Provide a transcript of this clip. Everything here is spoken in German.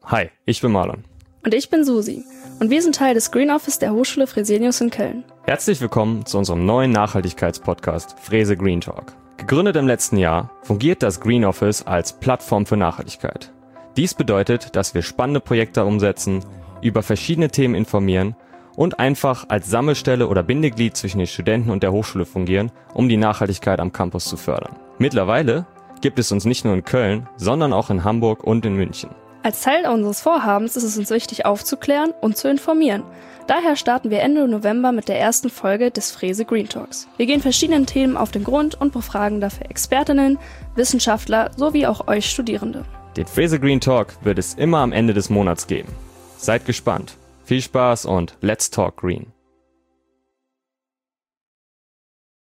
Hi, ich bin Marlon. Und ich bin Susi. Und wir sind Teil des Green Office der Hochschule Fresenius in Köln. Herzlich willkommen zu unserem neuen Nachhaltigkeitspodcast Frese Green Talk. Gegründet im letzten Jahr, fungiert das Green Office als Plattform für Nachhaltigkeit. Dies bedeutet, dass wir spannende Projekte umsetzen, über verschiedene Themen informieren und einfach als Sammelstelle oder Bindeglied zwischen den Studenten und der Hochschule fungieren, um die Nachhaltigkeit am Campus zu fördern. Mittlerweile gibt es uns nicht nur in Köln, sondern auch in Hamburg und in München. Als Teil unseres Vorhabens ist es uns wichtig, aufzuklären und zu informieren. Daher starten wir Ende November mit der ersten Folge des Frese Green Talks. Wir gehen verschiedenen Themen auf den Grund und befragen dafür Expertinnen, Wissenschaftler sowie auch euch Studierende. Den Frese Green Talk wird es immer am Ende des Monats geben. Seid gespannt. Viel Spaß und let's talk green.